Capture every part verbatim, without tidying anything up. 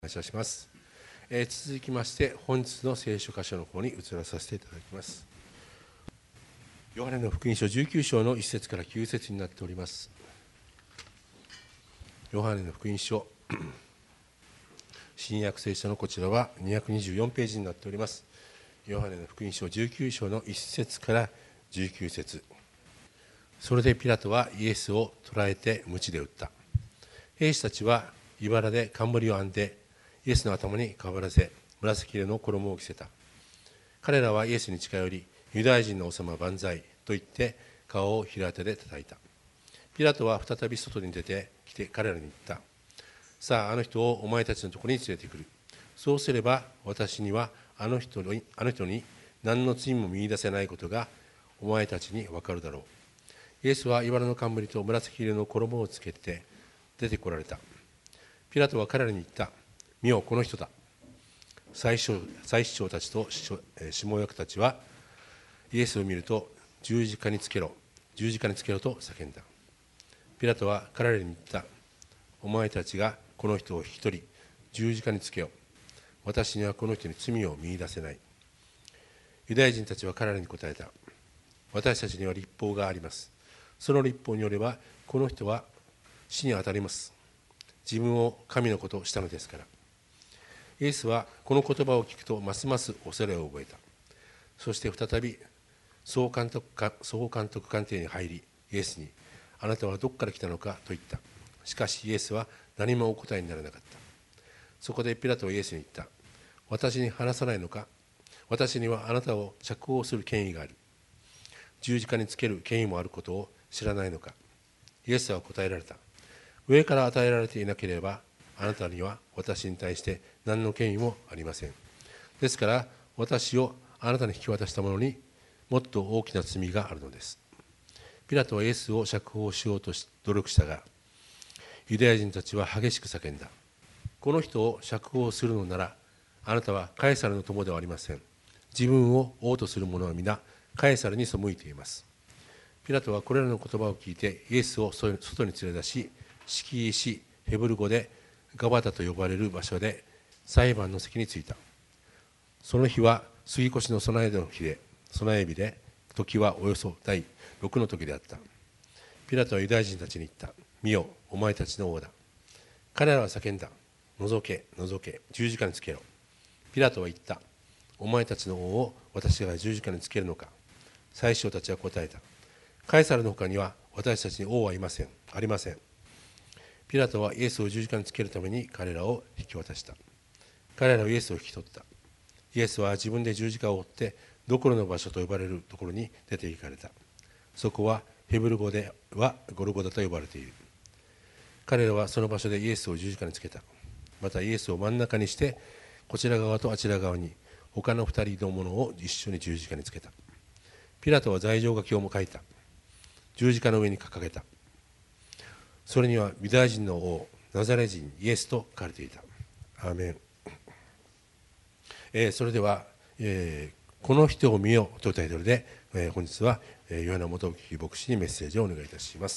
感謝します。えー、続きまして本日の聖書箇所の方に移らさせていただきます。ヨハネの福音書じゅうきゅう章のいち節からきゅう節になっております。ヨハネの福音書新約聖書のこちらはにひゃくにじゅうよんページになっております。ヨハネの福音書じゅうきゅう章のいち節からじゅうきゅう節。それでピラトはイエスを捕らえて鞭で打った。兵士たちは茨で冠を編んでイエスの頭にかぶらせ、紫色の衣を着せた。彼らはイエスに近寄り、ユダヤ人の王様万歳と言って顔を平手で叩いた。ピラトは再び外に出てきて彼らに言った。さあ、あの人をお前たちのところに連れてくる。そうすれば私にはあの人に、あの人に何の罪も見出せないことがお前たちに分かるだろう。イエスは茨の冠と紫色の衣をつけて出てこられた。ピラトは彼らに言った。見よ、この人だ。祭司長たちと下役たちはイエスを見ると十字架につけろ、十字架につけろと叫んだ。ピラトは彼らに言った。お前たちがこの人を引き取り十字架につけよう。私にはこの人に罪を見出せない。ユダヤ人たちは彼らに答えた。私たちには律法があります。その律法によればこの人は死に当たります。自分を神の子としたのですから。イエスはこの言葉を聞くとますます恐れを覚えた。そして再び総監督か総監督官邸に入り、イエスにあなたはどこから来たのかと言った。しかしイエスは何もお答えにならなかった。そこでピラトはイエスに言った。私に話さないのか。私にはあなたを釈放する権威がある。十字架につける権威もあることを知らないのか。イエスは答えられた。上から与えられていなければあなたには私に対して何の権威もありません。ですから私をあなたに引き渡した者にもっと大きな罪があるのです。ピラトはイエスを釈放しようと努力したが、ユダヤ人たちは激しく叫んだ。この人を釈放するのならあなたはカエサルの友ではありません。自分を王とする者は皆カエサルに背いています。ピラトはこれらの言葉を聞いてイエスを外に連れ出し、敷居しヘブル語でガバタと呼ばれる場所で裁判の席に着いた。その日は杉越の備えの日で、備え日で、時はおよそ第六の時であった。ピラトはユダヤ人たちに言った。見よ、お前たちの王だ。彼らは叫んだ。覗け、覗け、十字架につけろ。ピラトは言った。お前たちの王を私が十字架につけるのか。祭司長たちは答えた。カエサルの他には私たちに王はいません、ありません。ピラトはイエスを十字架につけるために彼らを引き渡した。彼らはイエスを引き取った。イエスは自分で十字架を追ってどころの場所と呼ばれるところに出て行かれた。そこはヘブル語ではゴルゴダと呼ばれている。彼らはその場所でイエスを十字架につけた。またイエスを真ん中にしてこちら側とあちら側に他の二人の者を一緒に十字架につけた。ピラトは罪状書きをも書いた。十字架の上に掲げた。それにはユダヤ人の王ナザレ人イエスと書かれていた。アーメン。えー、それでは、えー、この人を見よというタイトルで、えー、本日は、えー、ヨハネ元木牧師にメッセージをお願いいたします。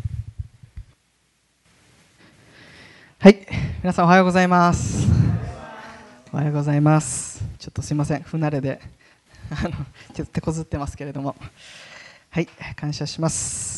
はい、皆さんおはようございます。おはようございます。ちょっとすいません、不慣れであのちょっと手こずってますけれども、はい、感謝します。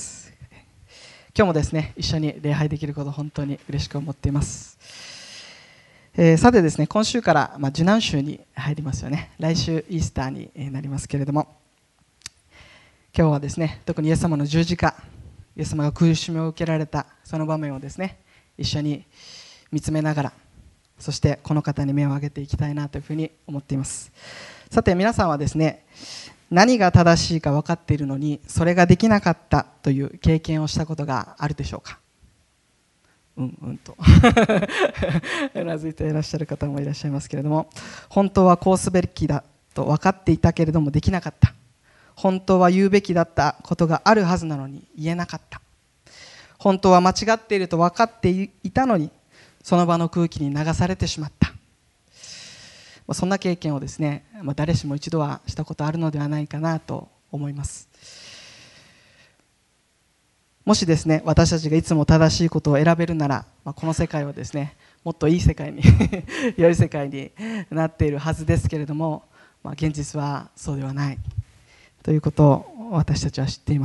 今日もですね、一緒に礼拝できること本当に嬉しく思っています。えー、さてですね、今週から、まあ、受難週に入りますよね。来週イースターになりますけれども、今日はですね、特にイエス様の十字架、イエス様が苦しみを受けられたその場面をですね、一緒に見つめながら、そしてこの方に目を上げていきたいなというふうに思っています。さて皆さんはですね、何が正しいか分かっているのにそれができなかったという経験をしたことがあるでしょうか。うんうんとうなずいていらっしゃる方もいらっしゃいますけれども、本当はこうすべきだと分かっていたけれどもできなかった。本当は言うべきだったことがあるはずなのに言えなかった。本当は間違っていると分かっていたのにその場の空気に流されてしまった。そんな経験をですね、誰しも一度はしたことあるのではないかなと思います。もしですね、私たちがいつも正しいことを選べるなら、この世界はですね、 もっといい世界に良い世界になっているはずですけれども、まあ、現実はそうではないということを私たちは知っています。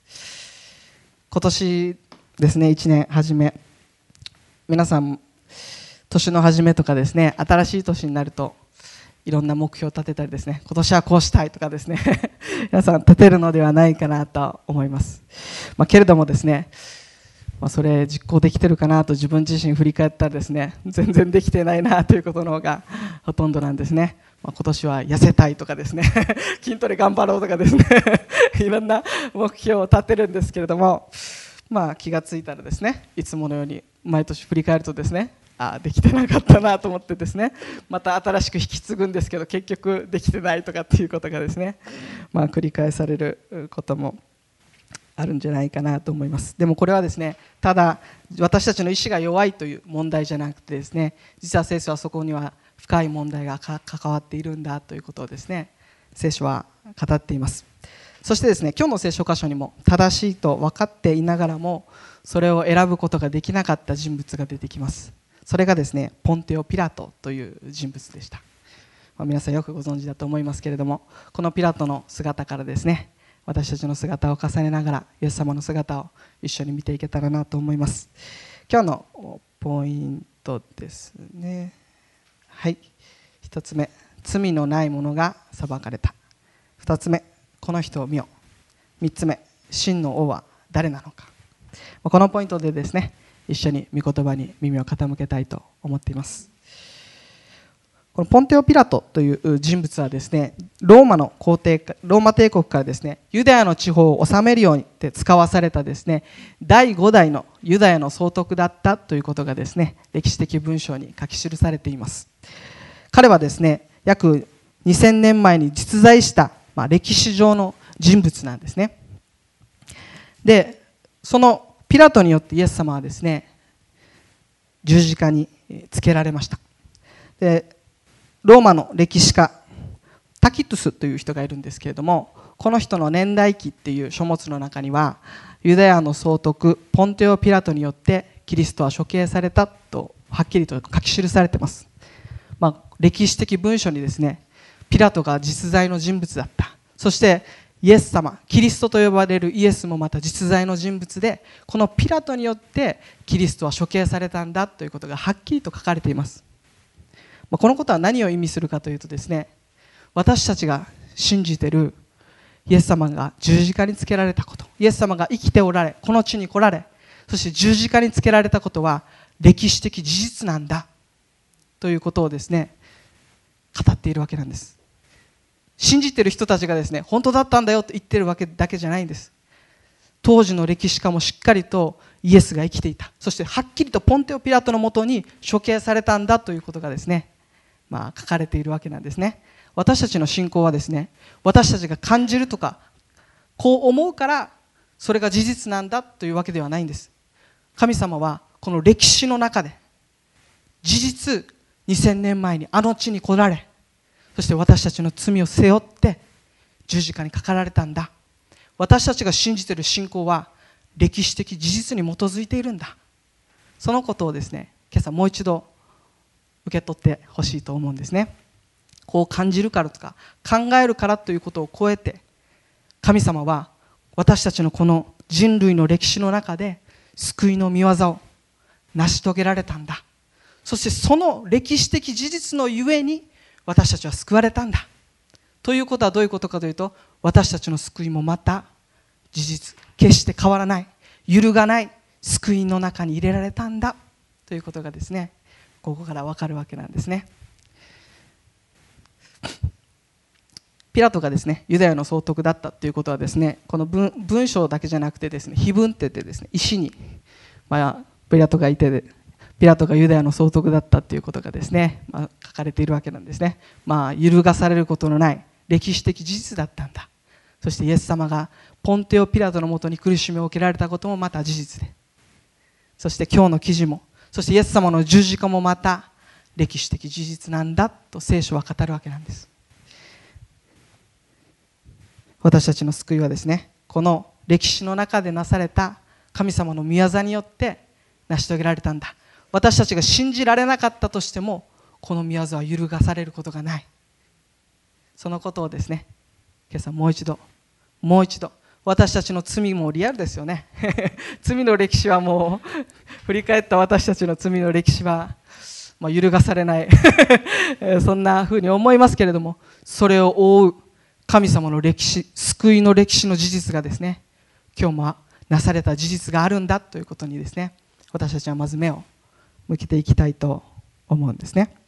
今年ですね、いちねん初め、皆さん年の初めとかですね、新しい年になるといろんな目標を立てたりですね、今年はこうしたいとかですね皆さん立てるのではないかなと思います。まあ、けれどもですね、まあ、それ実行できてるかなと自分自身振り返ったらですね、全然できてないなということの方がほとんどなんですね。まあ、今年は痩せたいとかですね筋トレ頑張ろうとかですねいろんな目標を立てるんですけれども、まあ、気がついたらですね、いつものように毎年振り返るとですね、あできてなかったなと思ってですね、また新しく引き継ぐんですけど結局できてないとかっていうことがですね、まあ、繰り返されることもあるんじゃないかなと思います。でもこれはですね、ただ私たちの意志が弱いという問題じゃなくてですね、実は聖書はそこには深い問題が関わっているんだということをですね、聖書は語っています。そしてですね、今日の聖書箇所にも正しいと分かっていながらもそれを選ぶことができなかった人物が出てきます。それがですね、ポンテオ・ピラトという人物でした。まあ、皆さんよくご存知だと思いますけれども、このピラトの姿からですね、私たちの姿を重ねながらイエス様の姿を一緒に見ていけたらなと思います。今日のポイントですね。はい、一つ目、罪のない者が裁かれた。二つ目、この人を見よ。三つ目、真の王は誰なのか。このポイントでですね、一緒に御言葉に耳を傾けたいと思っています。このポンテオ・ピラトという人物はですね、ローマの皇帝、ローマ帝国からですね、ユダヤの地方を治めるようにって使わされたですね、だいごだいのユダヤの総督だったということがですね、歴史的文章に書き記されています。彼はですね、約にせんねんまえに実在した、まあ、歴史上の人物なんですね。で、そのピラトによってイエス様はですね、十字架につけられました。で、ローマの歴史家タキトゥスという人がいるんですけれども、この人の年代記っていう書物の中には、ユダヤの総督ポンテオ・ピラトによってキリストは処刑されたとはっきりと書き記されています。まあ、歴史的文書にですね、ピラトが実在の人物だった、そしてイエス様、キリストと呼ばれるイエスもまた実在の人物で、このピラトによってキリストは処刑されたんだということがはっきりと書かれています。このことは何を意味するかというとですね、私たちが信じているイエス様が十字架につけられたこと、イエス様が生きておられ、この地に来られ、そして十字架につけられたことは歴史的事実なんだということをですね、語っているわけなんです。信じている人たちがですね、本当だったんだよと言っているわけだけじゃないんです。当時の歴史家もしっかりとイエスが生きていた、そしてはっきりとポンテオ・ピラトのもとに処刑されたんだということがですね、まあ、書かれているわけなんですね。私たちの信仰はですね、私たちが感じるとかこう思うからそれが事実なんだというわけではないんです。神様はこの歴史の中で事実にせんねんまえにあの地に来られ、そして私たちの罪を背負って十字架にかかられたんだ。私たちが信じている信仰は歴史的事実に基づいているんだ。そのことをですね、今朝もう一度受け取ってほしいと思うんですね。こう感じるからとか考えるからということを超えて、神様は私たちのこの人類の歴史の中で救いの御業を成し遂げられたんだ。そしてその歴史的事実のゆえに私たちは救われたんだということはどういうことかというと、私たちの救いもまた事実、決して変わらない、揺るがない救いの中に入れられたんだということがですね、ここから分かるわけなんですね。ピラトがですね、ユダヤの総督だったということはですね、この 文, 文章だけじゃなくてですね、碑文ってでですね、石に、まあ、ピラトがいてでピラトがユダヤの総督だったということがですね、まあ、書かれているわけなんですね。まあ、揺るがされることのない歴史的事実だったんだ。そしてイエス様がポンテオ・ピラトのもとに苦しみを受けられたこともまた事実で、そして今日の記事も、そしてイエス様の十字架もまた歴史的事実なんだと聖書は語るわけなんです。私たちの救いはですね、この歴史の中でなされた神様の御業によって成し遂げられたんだ。 私たちが信じられなかったとしても、この御業は揺るがされることがない。そのことをですね、今朝もう一度もう一度、私たちの罪もリアルですよね罪の歴史はもう振り返った私たちの罪の歴史は、まあ、揺るがされないそんなふうに思いますけれども、それを覆う神様の歴史、救いの歴史の事実がですね、今日もなされた事実があるんだということにですね、私たちはまず目を向けていきたいと思うんですね。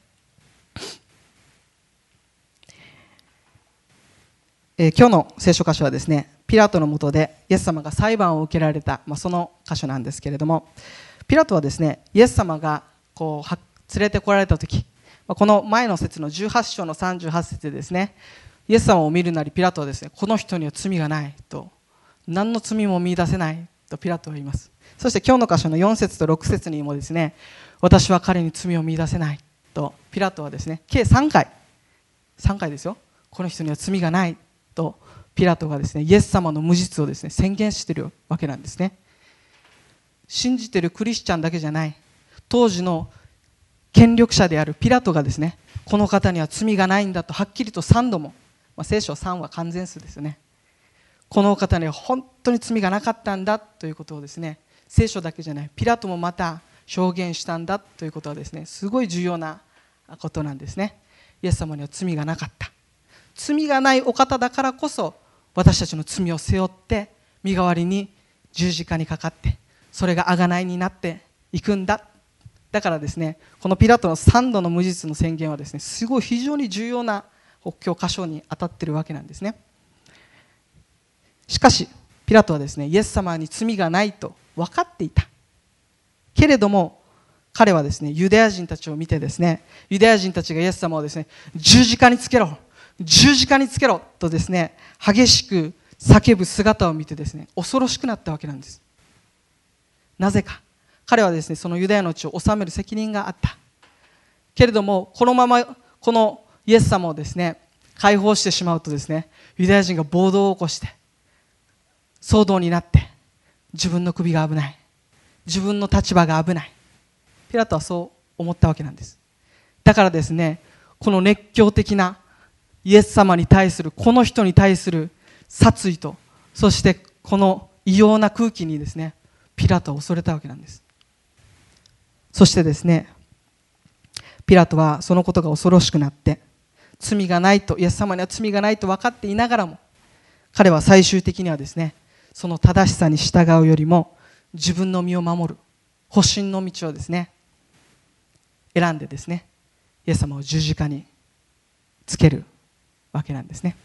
えー、今日の聖書箇所はですね、ピラトの下でイエス様が裁判を受けられた、まあ、その箇所なんですけれども、ピラトはですね、イエス様がこう連れてこられたとき、この前の節のじゅうはち章のさんじゅうはち節でですね、イエス様を見るなりピラトはですね、この人には罪がないと、何の罪も見出せないとピラトは言います。そして今日の箇所のよん節とろく節にもですね、私は彼に罪を見出せないとピラトはですね、計さんかいさんかいですよ、この人には罪がないとピラトがですね、イエス様の無実をですね、宣言しているわけなんですね。信じているクリスチャンだけじゃない、当時の権力者であるピラトがですね、この方には罪がないんだとはっきりとさんども、まあ、聖書さんは完全数ですよね、この方には本当に罪がなかったんだということをですね、聖書だけじゃないピラトもまた証言したんだということはですね、すごい重要なことなんですね。イエス様には罪がなかった、罪がないお方だからこそ私たちの罪を背負って身代わりに十字架にかかって、それが贖いになっていくんだ。だからですね、このピラトのさんどの無実の宣言はですね、すごい非常に重要な今日箇所に当たっているわけなんですね。しかしピラトはですね、イエス様に罪がないと分かっていたけれども、彼はですね、ユダヤ人たちを見てですね、ユダヤ人たちがイエス様をですね、十字架につけろ十字架につけろとですね、激しく叫ぶ姿を見てですね、恐ろしくなったわけなんです。なぜか、彼はですね、そのユダヤの地を治める責任があったけれども、このままこのイエス様をですね、解放してしまうとですね、ユダヤ人が暴動を起こして騒動になって、自分の首が危ない、自分の立場が危ない、ピラトはそう思ったわけなんです。だからですね、この熱狂的なイエス様に対する、この人に対する殺意と、そしてこの異様な空気にですね、ピラトは恐れたわけなんです。そしてですね、ピラトはそのことが恐ろしくなって、罪がないと、イエス様には罪がないと分かっていながらも、彼は最終的にはですね、その正しさに従うよりも自分の身を守る保身の道をですね、選んでですね、イエス様を十字架につけるわけなんですね。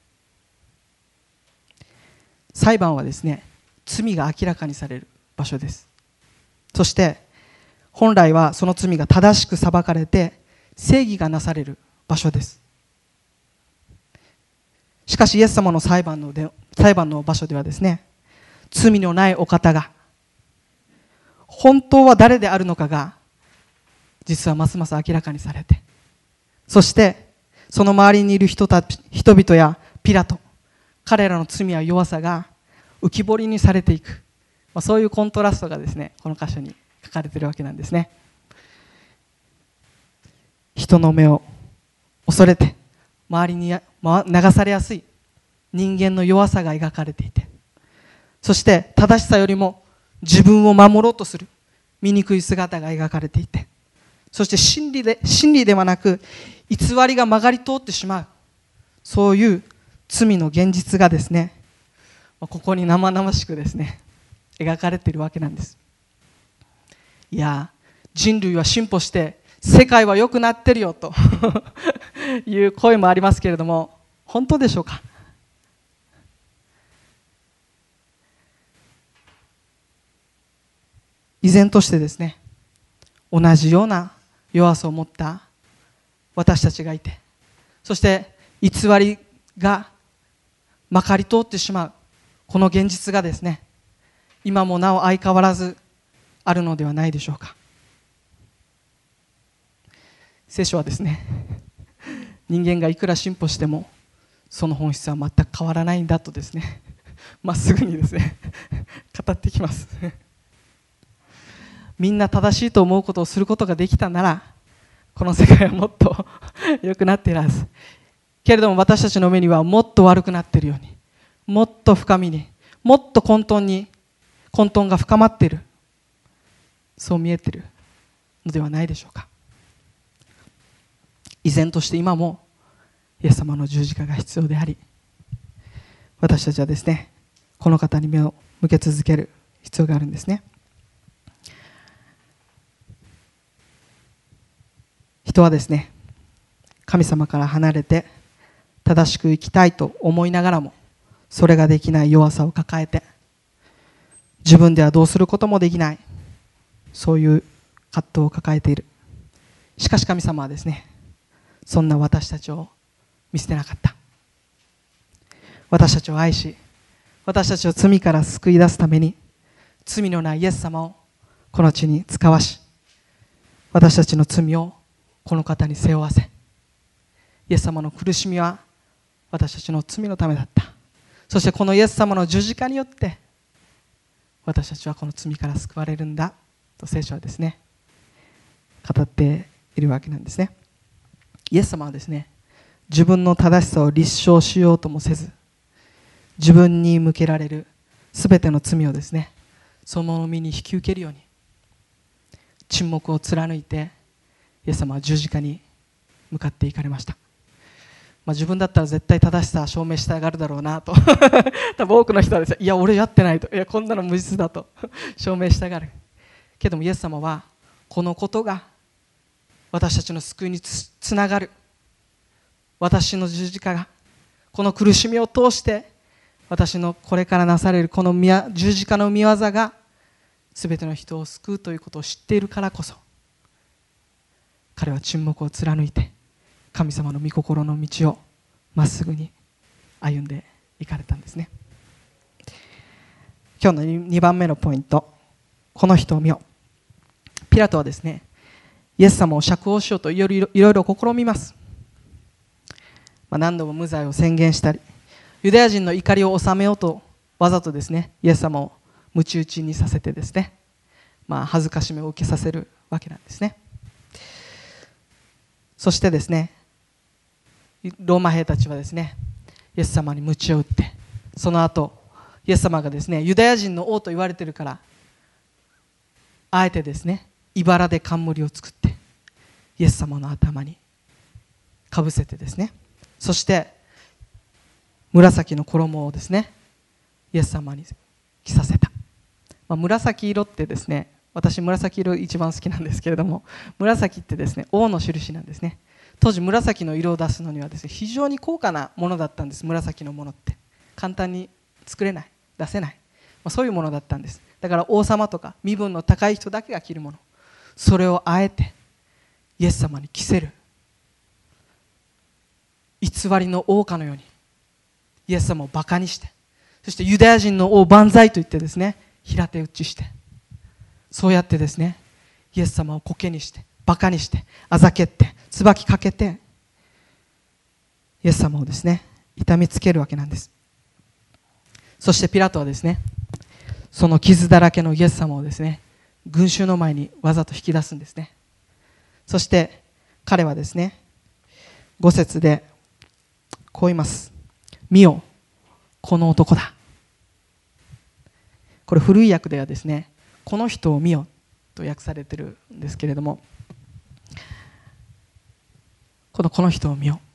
裁判はですね、罪が明らかにされる場所です。そして本来はその罪が正しく裁かれて正義がなされる場所です。しかしイエス様の裁判ので裁判の場所ではですね、罪のないお方が本当は誰であるのかが実はますます明らかにされて、そしてその周りにいる人たち、人々やピラト、彼らの罪や弱さが浮き彫りにされていく、まあ、そういうコントラストがですね、この箇所に書かれているわけなんですね。人の目を恐れて周りに流されやすい人間の弱さが描かれていて、そして正しさよりも自分を守ろうとする醜い姿が描かれていて、そして真理で、真理ではなく偽りが曲がり通ってしまう、そういう罪の現実がですね、ここに生々しくですね描かれているわけなんです。いや、人類は進歩して世界は良くなってるよという声もありますけれども、本当でしょうか。依然としてですね、同じような弱さを持った私たちがいて、そして偽りがまかり通ってしまうこの現実がですね、今もなお相変わらずあるのではないでしょうか。聖書はですね、人間がいくら進歩してもその本質は全く変わらないんだとですね、まっすぐにですね語ってきます。 みんな正しいと思うことをすることができたなら、この世界はもっと良くなっているはず。けれども私たちの目にはもっと悪くなっているように、もっと深みに、もっと混沌に混沌が深まっている、そう見えているのではないでしょうか。依然として今もイエス様の十字架が必要であり、私たちはですね、この方に目を向け続ける必要があるんですね。人はですね、神様から離れて正しく生きたいと思いながらも、それができない弱さを抱えて、自分ではどうすることもできない、そういう葛藤を抱えている。しかし神様はですね、そんな私たちを見捨てなかった。私たちを愛し、私たちを罪から救い出すために、罪のないイエス様をこの地に使わし、私たちの罪をこの方に背負わせ、イエス様の苦しみは私たちの罪のためだった。そしてこのイエス様の十字架によって私たちはこの罪から救われるんだと聖書はですね、語っているわけなんですね。イエス様はですね、自分の正しさを立証しようともせず、自分に向けられるすべての罪をですね、その身に引き受けるように沈黙を貫いて、イエス様は十字架に向かっていかれました。まあ、自分だったら絶対正しさを証明したがるだろうなと多分多くの人はですね、いや俺やってないと、いやこんなの無実だと証明したがるけども、イエス様はこのことが私たちの救いに つ, つながる、私の十字架がこの苦しみを通して私のこれからなされるこの十字架の御業が全ての人を救うということを知っているからこそ、彼は沈黙を貫いて神様の御心の道をまっすぐに歩んでいかれたんですね。今日のにばんめのポイント、この人を見よ。ピラトはですね、イエス様を釈放しようといろいろいろいろ試みます。まあ、何度も無罪を宣言したり、ユダヤ人の怒りを収めようとわざとですね、イエス様を鞭打ちにさせてですね、まあ、恥ずかしめを受けさせるわけなんですね。そしてですね、ローマ兵たちはですね、イエス様に鞭を打って、その後イエス様がですね、ユダヤ人の王と言われているから、あえてですね、茨で冠を作ってイエス様の頭にかぶせてですね、そして紫の衣をですね、イエス様に着させた。まあ、紫色ってですね、私紫色一番好きなんですけれども、紫ってですね、王の印なんですね。当時紫の色を出すのにはですね、非常に高価なものだったんです。紫のものって簡単に作れない、出せない、まあ、そういうものだったんです。だから王様とか身分の高い人だけが着るもの、それをあえてイエス様に着せる、偽りの王かのようにイエス様をバカにして、そしてユダヤ人の王万歳と言ってですね、平手打ちして、そうやってですね、イエス様をコケにしてバカにしてあざけって椿かけてイエス様をですね、痛みつけるわけなんです。そしてピラトはですね、その傷だらけのイエス様をですね、群衆の前にわざと引き出すんですね。そして彼はですね、ご節でこう言います。見よ、この男だ。これ古い訳ではですね、この人を見よと訳されているんですけれども、このこの人を見よ。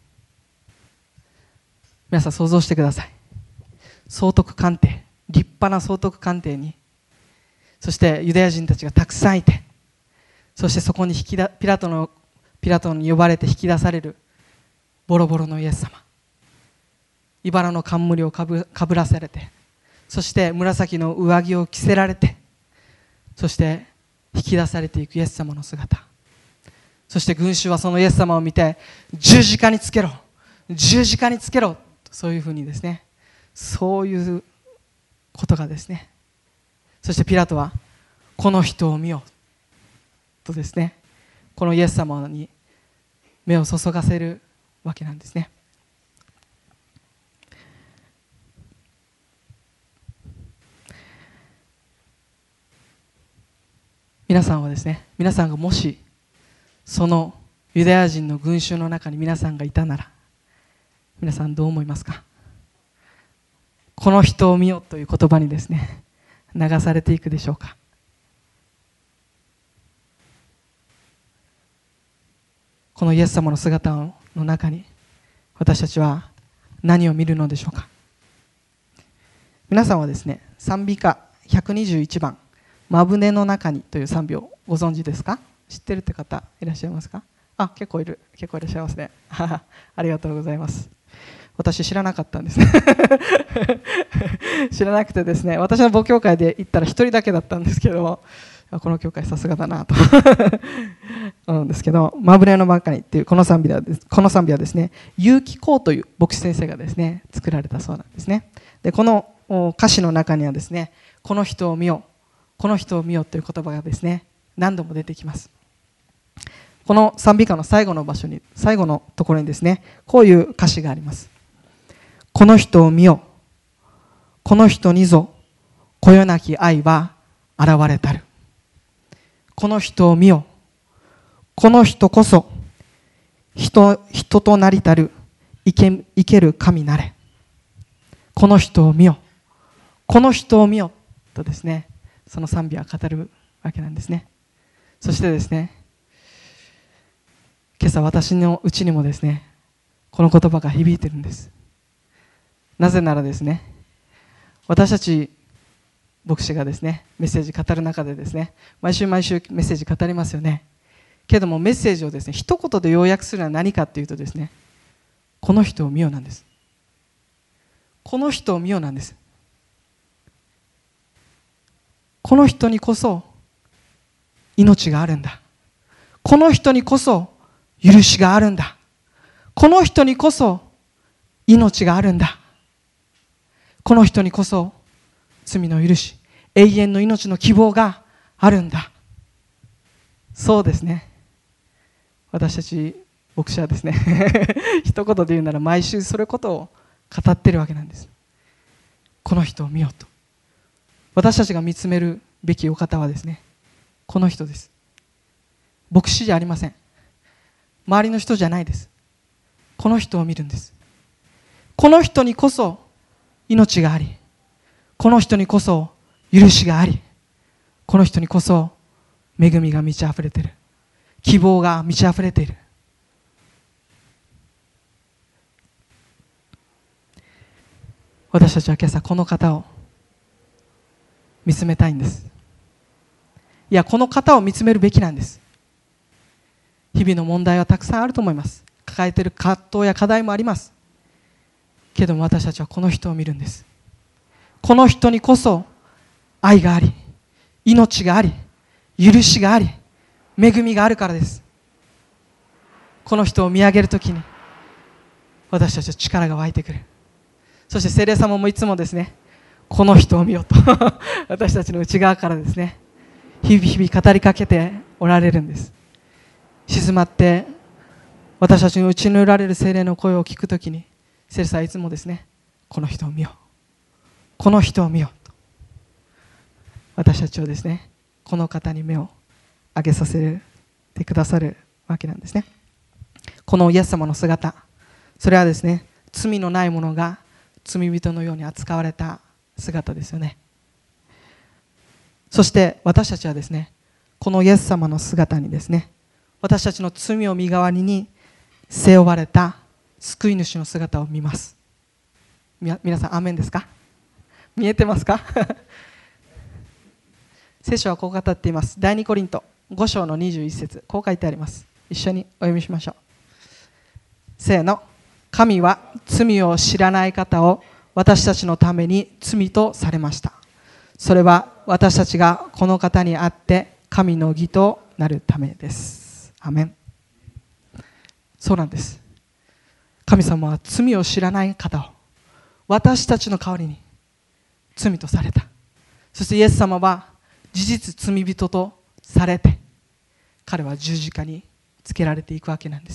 皆さん想像してください。総督官邸、立派な総督官邸に、そしてユダヤ人たちがたくさんいて、そしてそこに引きだピラトのピラトに呼ばれて引き出されるボロボロのイエス様、茨の冠をかぶ、かぶらされて、そして紫の上着を着せられて、そして引き出されていくイエス様の姿、そして群衆はそのイエス様を見て、十字架につけろ、十字架につけろ、そういうふうにですね、そういうことがですね、そしてピラトはこの人を見よとですね、このイエス様に目を注がせるわけなんですね。 皆さんはですね、皆さんがもしそのユダヤ人の群衆の中に皆さんがいたなら、皆さんどう思いますか？この人を見よという言葉にですね、流されていくでしょうか？このイエス様の姿の中に私たちは何を見るのでしょうか？皆さんはですね、賛美歌ひゃくにじゅういちばん、まぶねの中にという賛美をご存知ですか？知ってるって方いらっしゃいますか？あ、結構いる、結構いらっしゃいますね。ありがとうございます。私知らなかったんですね知らなくてですね、私の母教会で行ったら一人だけだったんですけど、この教会さすがだなと思うんですけど、まぶねの中にっていうこの賛美はですこの賛美はですね、結城光という牧師先生がですね作られたそうなんですね。でこの歌詞の中にはですね、この人を見よ、この人を見よという言葉がですね何度も出てきます。この賛美歌の最後の場所に、最後のところにですね、こういう歌詞があります。この人を見よ、この人にぞこよなき愛は現れたる。この人を見よ、この人こそ 人, 人となりたる生け、生ける神なれ。この人を見よ、この人を見よとですね、その賛美は語るわけなんですね。そしてですね、今朝私のうちにもですね、この言葉が響いてるんです。なぜならですね、私たち牧師がですねメッセージ語る中でですね、毎週毎週メッセージ語りますよね。けどもメッセージをですね一言で要約するのは何かっていうとですね、この人を見よなんです。この人を見よなんです。この人にこそ命があるんだ。この人にこそ許しがあるんだ。この人にこそ命があるんだ。この人にこそ罪の許し、永遠の命の希望があるんだ。そうですね、私たち牧師はですね一言で言うなら毎週それことを語っているわけなんです。この人を見ようと。私たちが見つめるべきお方はですね、この人です。牧師じゃありません。周りの人じゃないです。この人を見るんです。この人にこそ命があり、この人にこそ許しがあり、この人にこそ恵みが満ち溢れている、希望が満ち溢れている。私たちは今朝この方を見つめたいんです。いや、この方を見つめるべきなんです。日々の問題はたくさんあると思います。抱えている葛藤や課題もあります。けども私たちはこの人を見るんです。この人にこそ愛があり、命があり、許しがあり、恵みがあるからです。この人を見上げるときに私たちは力が湧いてくる。そして聖霊様もいつもですね、この人を見よと私たちの内側からですね、日々日々語りかけておられるんです。静まって私たちの内におられる聖霊の声を聞くときに、聖霊さんはいつもですね、この人を見よう、この人を見ようと私たちをですね、この方に目を上げさせてくださるわけなんですね。このイエス様の姿、それはですね、罪のない者が罪人のように扱われた姿ですよね。そして私たちはですね、このイエス様の姿にですね、私たちの罪を身代わりに背負われた救い主の姿を見ます。み皆さんアーメンですか？見えてますか？聖書はこう語っています。第二コリントご章のにじゅういち節、こう書いてあります。一緒にお読みしましょう。せーの。神は罪を知らない方を私たちのために罪とされました。それは私たちがこの方にあって神の義となるためです。アメン。そうなんです。神様は罪を知らない方を私たちの代わりに罪とされた。そしてイエス様は事実罪人とされて、彼は十字架につけられていくわけなんです。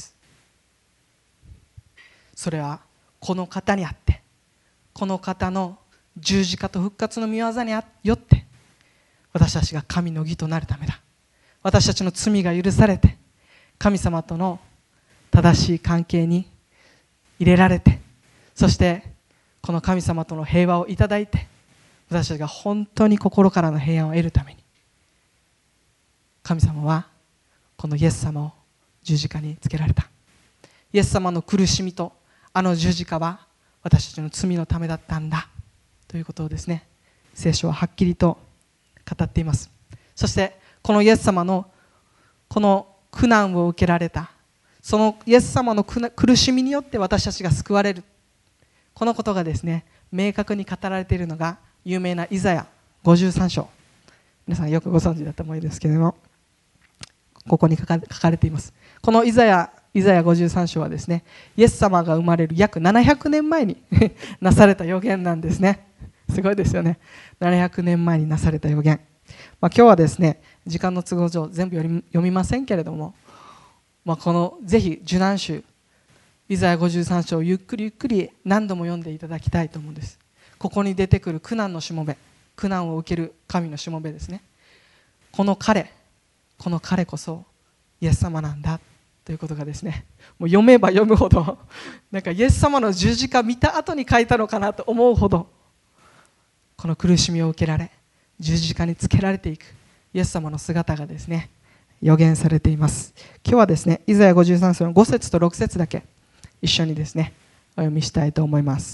それはこの方にあって、この方の十字架と復活の御業によって私たちが神の義となるためだ。 私たちの罪が許されて、神様との正しい関係に入れられて、そしてこの神様との平和をいただいて、私たちが本当に心からの平安を得るために、神様はこのイエス様を十字架につけられた。イエス様の苦しみとあの十字架は私たちの罪のためだったんだということをですね、聖書ははっきりと語っています。そしてこのイエス様のこの苦難を受けられた、そのイエス様の苦しみによって私たちが救われる、このことがですね、明確に語られているのが有名なイザヤごじゅうさん章、皆さんよくご存知だと思うんですけれども、ここに書か書かれています。このイザヤイザヤごじゅうさん章はですね、イエス様が生まれる約ななひゃくねんまえになされた予言なんですね。すごいですよね。ななひゃくねんまえになされた予言、まあ、今日はですね、時間の都合上全部読み、読みませんけれども、まあ、このぜひ受難集イザヤごじゅうさん章をゆっくりゆっくり何度も読んでいただきたいと思うんです。ここに出てくる苦難のしもべ、苦難を受ける神のしもべですね。この彼この彼こそイエス様なんだということがですね、もう読めば読むほどなんかイエス様の十字架見た後に書いたのかなと思うほど、この苦しみを受けられ十字架につけられていくイエス様の姿がですね、予言されています。今日はですね、イザヤごじゅうさん章のご節とろく節だけ一緒にですね、お読みしたいと思います。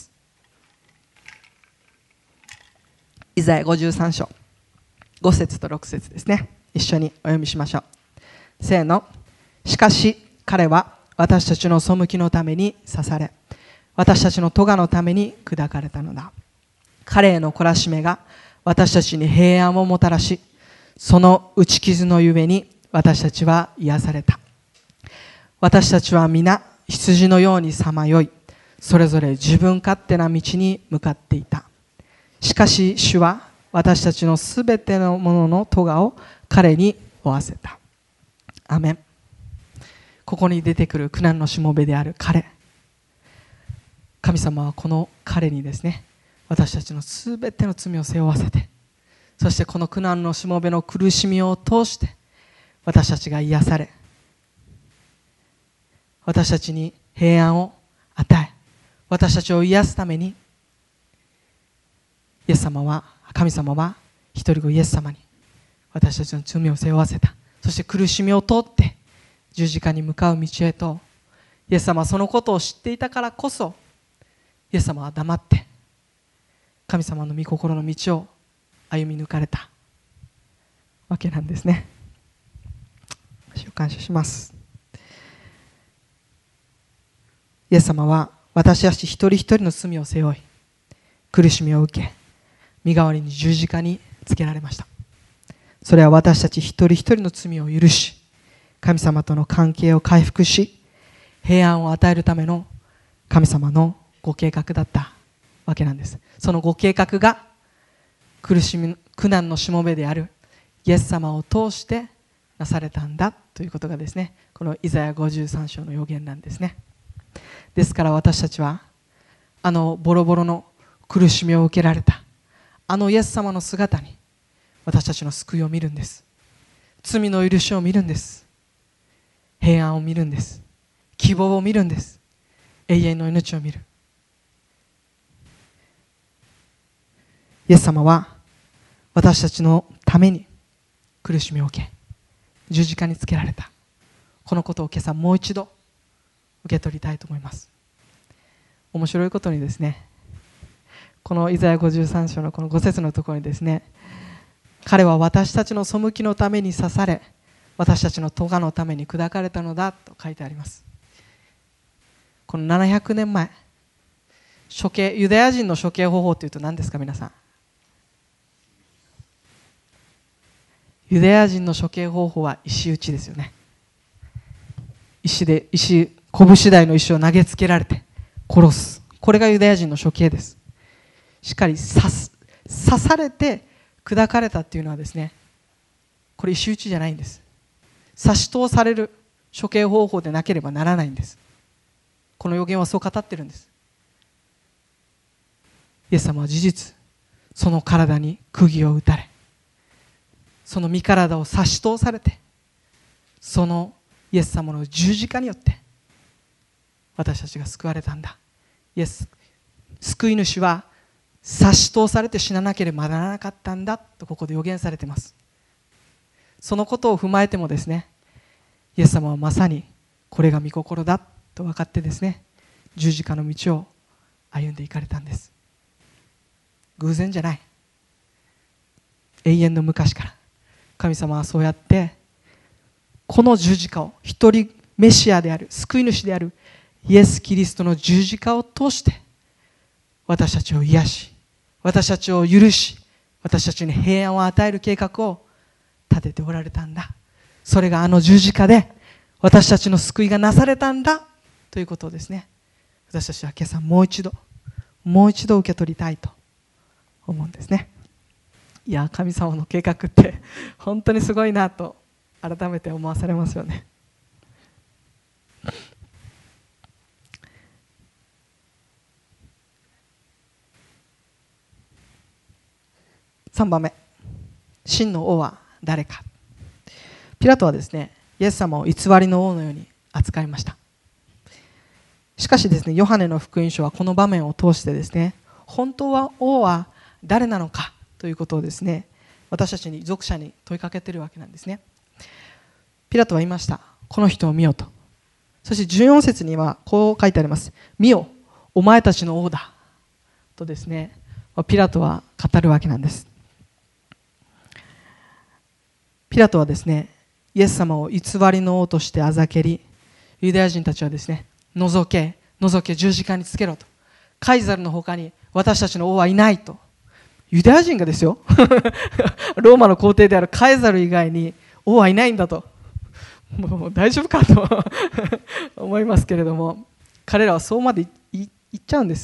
イザヤごじゅうさん章ご節とろく節ですね。一緒にお読みしましょう。せーの。しかし彼は私たちの背きのために刺され、私たちの咎のために砕かれたのだ。彼への懲らしめが私たちに平安をもたらし、その打ち傷のゆえに私たちは癒された。私たちは皆羊のようにさまよい、それぞれ自分勝手な道に向かっていた。しかし主は私たちのすべてのものの咎を彼に負わせた。アメン。ここに出てくる苦難のしもべである彼、神様はこの彼にですね、私たちのすべての罪を背負わせて、そしてこの苦難のしもべの苦しみを通して私たちが癒され、私たちに平安を与え、私たちを癒すために、イエス様は、神様は一人子イエス様に私たちの罪を背負わせた。そして苦しみを通って十字架に向かう道へと、イエス様はそのことを知っていたからこそ、イエス様は黙って神様の御心の道を歩み抜かれたわけなんですね。主を感謝します。イエス様は私たち一人一人の罪を背負い、苦しみを受け、身代わりに十字架につけられました。それは私たち一人一人の罪を許し、神様との関係を回復し、平安を与えるための神様のご計画だったわけなんです。そのご計画が苦しみ、苦難のしもべであるイエス様を通してなされたんだということがですね、このイザヤごじゅうさん章の予言なんですね。ですから私たちはあのボロボロの苦しみを受けられたあのイエス様の姿に私たちの救いを見るんです。罪の許しを見るんです。平安を見るんです。希望を見るんです。永遠の命を見る。イエス様は私たちのために苦しみを受け、十字架につけられた。このことを今朝もう一度受け取りたいと思います。面白いことにですね、このイザヤごじゅうさん章のこのご節のところにですね、彼は私たちの背きのために刺され、私たちの咎のために砕かれたのだと書いてあります。このななひゃくねんまえ、処刑、ユダヤ人の処刑方法というと何ですか皆さん。ユダヤ人の処刑方法は石打ちですよね。石で石拳大の石を投げつけられて殺す、これがユダヤ人の処刑です。しっかり刺す刺されて砕かれたっていうのはですね、これ石打ちじゃないんです。刺し通される処刑方法でなければならないんです。この予言はそう語ってるんです。イエス様は事実その体に釘を打たれ、その身体を刺し通されてそのイエス様の十字架によって私たちが救われたんだ。イエス、救い主は差し通されて死ななければならなかったんだとここで予言されています。そのことを踏まえてもですね、イエス様はまさにこれが御心だと分かってですね、十字架の道を歩んでいかれたんです。偶然じゃない。永遠の昔から神様はそうやってこの十字架を、一人メシアである救い主であるイエス・キリストの十字架を通して私たちを癒し、私たちを許し、私たちに平安を与える計画を立てておられたんだ。それがあの十字架で私たちの救いがなされたんだということをですね、私たちは今朝もう一度もう一度受け取りたいと思うんですね。いや、神様の計画って本当にすごいなと改めて思わされますよね。さんばんめ、真の王は誰か。ピラトはですね、イエス様を偽りの王のように扱いました。しかしですね、ヨハネの福音書はこの場面を通してですね、本当は王は誰なのかということをですね、私たちに読者に問いかけているわけなんですね。ピラトは言いました。この人を見よと。そしてじゅうよん節にはこう書いてあります。見よ、お前たちの王だとですね、ピラトは語るわけなんです。ピラトはですね、イエス様を偽りの王としてあざけり、ユダヤ人たちはですね、除け、除け、十字架につけろと。カイザルの他に私たちの王はいないと。ユダヤ人がですよローマの皇帝であるカイザル以外に王はいないんだと。もう大丈夫かと思いますけれども、彼らはそうまで言っちゃうんです。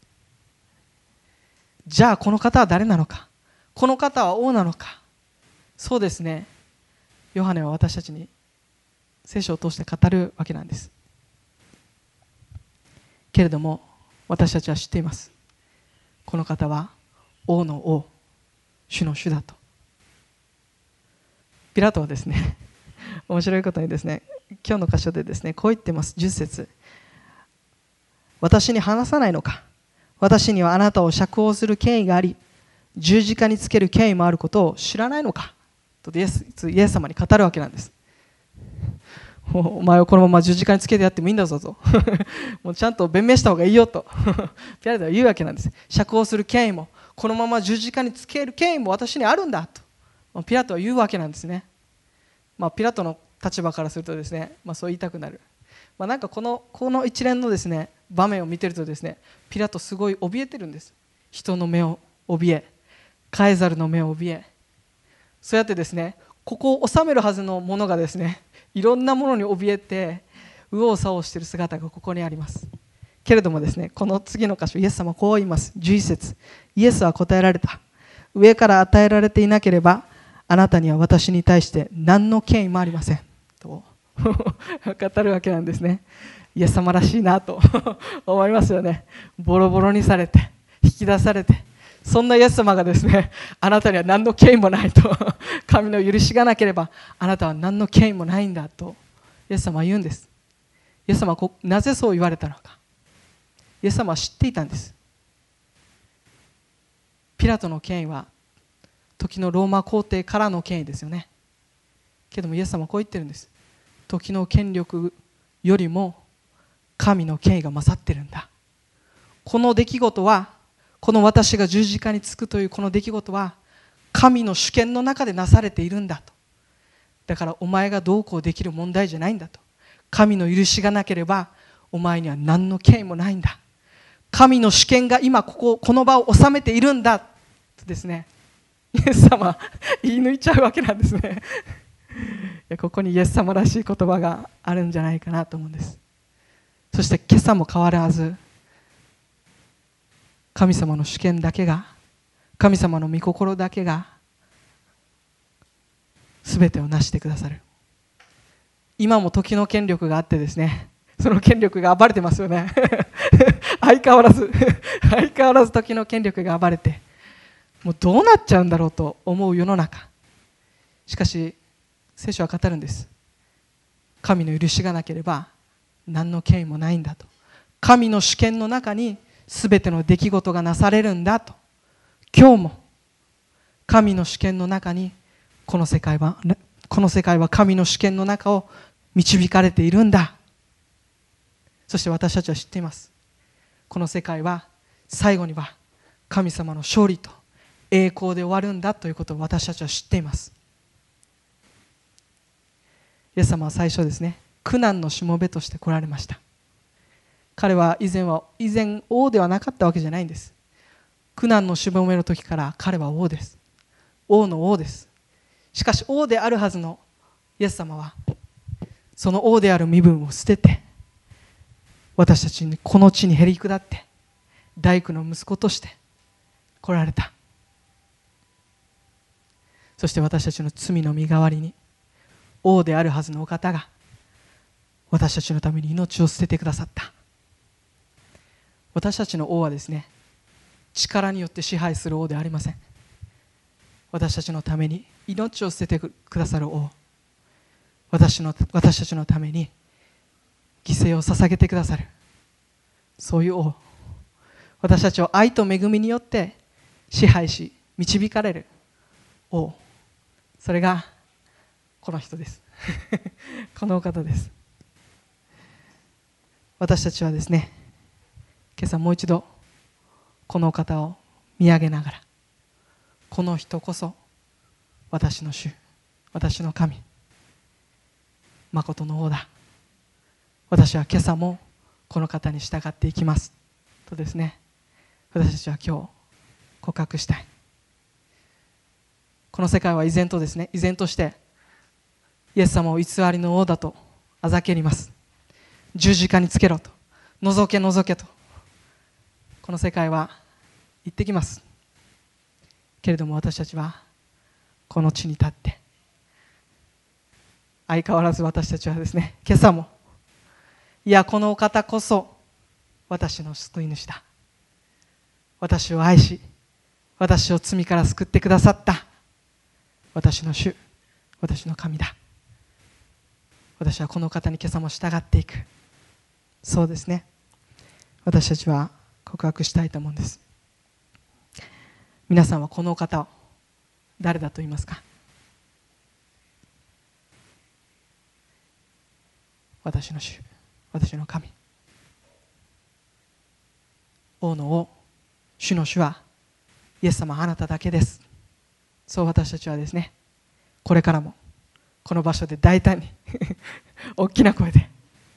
じゃあこの方は誰なのか、この方は王なのか。そうですね、ヨハネは私たちに聖書を通して語るわけなんです。けれども私たちは知っています。この方は王の王、主の主だと。ピラトはですね、面白いことにですね、今日の箇所でですね、こう言ってます。じゅっ節、私に話さないのか。私にはあなたを釈放する権威があり、十字架につける権威もあることを知らないのかとイエス、イエス様に語るわけなんです。お前をこのまま十字架につけてやってもいいんだぞともうちゃんと弁明した方がいいよとピラトは言うわけなんです。釈放する権威も、このまま十字架につける権威も私にあるんだとピラトは言うわけなんですね。まあ、ピラトの立場からするとですね、まあ、そう言いたくなる。まあ、なんかこの、この一連のですね、場面を見てるとですね、ピラトすごい怯えてるんです。人の目を怯え、カエザルの目を怯え、そうやってですね、ここを治めるはずのものがですね、いろんなものに怯えて右往左往している姿がここにあります。けれどもですね、この次の箇所、イエス様はこう言います。じゅういち節、イエスは答えられた。上から与えられていなければあなたには私に対して何の権威もありませんと語るわけなんですね。イエス様らしいなと思いますよね。ボロボロにされて引き出されて、そんなイエス様がですね、あなたには何の権威もないと神の許しがなければあなたは何の権威もないんだとイエス様は言うんです。イエス様はなぜそう言われたのか。イエス様は知っていたんです。ピラトの権威は時のローマ皇帝からの権威ですよね。けどもイエス様はこう言ってるんです。時の権力よりも神の権威が勝ってるんだ。この出来事は、この私が十字架につくというこの出来事は神の主権の中でなされているんだと。だからお前がどうこうできる問題じゃないんだと。神の許しがなければお前には何の権威もないんだ。神の主権が今こここの場を治めているんだとですね、イエス様言い抜いちゃうわけなんですね。いや、ここにイエス様らしい言葉があるんじゃないかなと思うんです。そして今朝も変わらず神様の主権だけが、神様の御心だけが全てを成してくださる。今も時の権力があってですね、その権力が暴れてますよね相変わらず相変わらず時の権力が暴れて、もうどうなっちゃうんだろうと思う世の中。しかし聖書は語るんです。 神の許しがなければ何の権威もないんだと、神の主権の中に全ての出来事がなされるんだと、今日も神の主権の中にこの世界はこの世界は神の主権の中を導かれているんだ。そして私たちは知っています。この世界は最後には神様の勝利と栄光で終わるんだということを私たちは知っています。イエス様は最初ですね、苦難のしもべとして来られました。彼は以前は以前王ではなかったわけじゃないんです。苦難のしもべの時から彼は王です。王の王です。しかし王であるはずのイエス様はその王である身分を捨てて、私たちにこの地にへり下って大工の息子として来られた。そして私たちの罪の身代わりに王であるはずのお方が私たちのために命を捨ててくださった。私たちの王はですね、力によって支配する王ではありません。私たちのために命を捨ててくださる王、私の私たちのために犠牲を捧げてくださる、そういう王、私たちを愛と恵みによって支配し導かれる王、それがこの人ですこのお方です。私たちはですね、今朝もう一度このお方を見上げながら、この人こそ私の主、私の神、まことの王だ、私は今朝もこの方に従っていきますとですね、私たちは今日告白したい。この世界は依然とですね、依然としてイエス様を偽りの王だとあざけります。十字架につけろと、覗け覗けと、この世界は言ってきます。けれども私たちはこの地に立って、相変わらず私たちはですね、今朝もいや、このお方こそ私の救い主だ、私を愛し私を罪から救ってくださった私の主、私の神だ、私はこの方に今朝も従っていく、そうですね、私たちは告白したいと思うんです。皆さんはこのお方を誰だと言いますか？私の主、私の神、王の王、主の主はイエス様、あなただけです。そう私たちはですね、これからもこの場所で大胆に大きな声で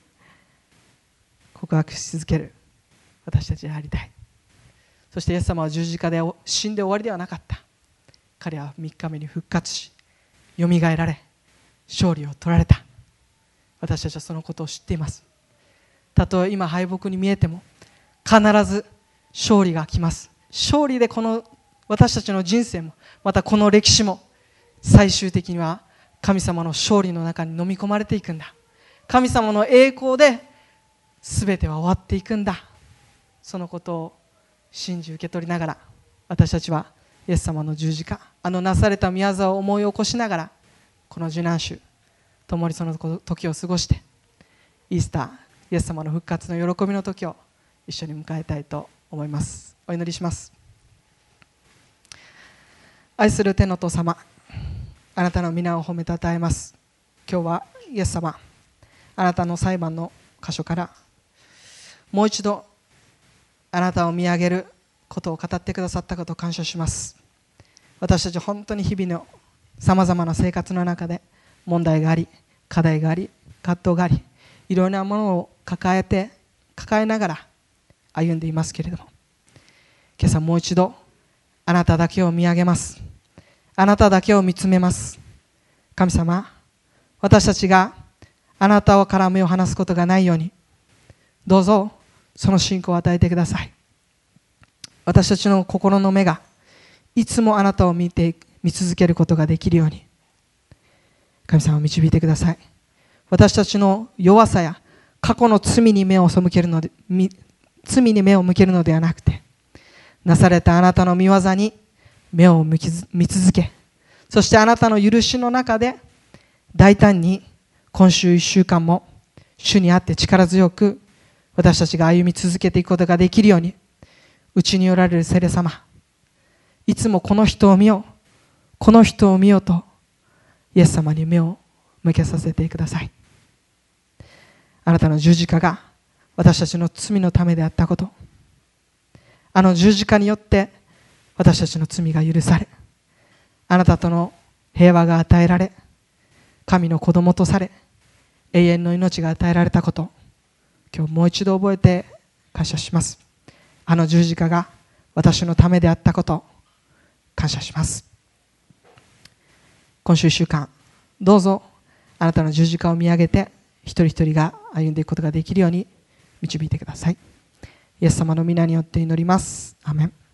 告白し続ける私たちでありたい。そしてイエス様は十字架で死んで終わりではなかった。彼はみっかめに復活し、よみがえられ、勝利を取られた。私たちはそのことを知っています。たとえ今敗北に見えても、必ず勝利が来ます。勝利でこの私たちの人生も、またこの歴史も最終的には神様の勝利の中に飲み込まれていくんだ。神様の栄光で全ては終わっていくんだ。そのことを信じ受け取りながら、私たちはイエス様の十字架、あのなされた御業を思い起こしながら、この受難週共にその時を過ごして、イースター、イエス様の復活の喜びの時を一緒に迎えたいと思います。お祈りします。愛する天の父様、あなたの皆を褒めたたえます。今日はイエス様、あなたの裁判の箇所からもう一度あなたを見上げることを語ってくださったことを感謝します。私たち本当に日々のさまざまな生活の中で問題があり、課題があり、葛藤があり、いろいろなものを抱えて抱えながら歩んでいますけれども、今朝もう一度あなただけを見上げます。あなただけを見つめます。神様、私たちがあなたから目を離すことがないように、どうぞその信仰を与えてください。私たちの心の目がいつもあなたを見て見続けることができるように、神様を導いてください。私たちの弱さや過去の罪に目を背けるので、罪に目を向けるのではなくて、なされたあなたの御業に目を向き見続け、そしてあなたの許しの中で大胆に今週いっしゅうかんも主にあって力強く私たちが歩み続けていくことができるように、うちにおられる聖霊様、いつもこの人を見よう、この人を見ようとイエス様に目を向けさせてください。あなたの十字架が私たちの罪のためであったこと、あの十字架によって私たちの罪が許され、あなたとの平和が与えられ、神の子供とされ、永遠の命が与えられたこと、今日もう一度覚えて感謝します。あの十字架が私のためであったこと、感謝します。今週いっしゅうかん、どうぞあなたの十字架を見上げて一人一人が歩んでいくことができるように導いてください。イエス様の皆によって祈ります。アーメン。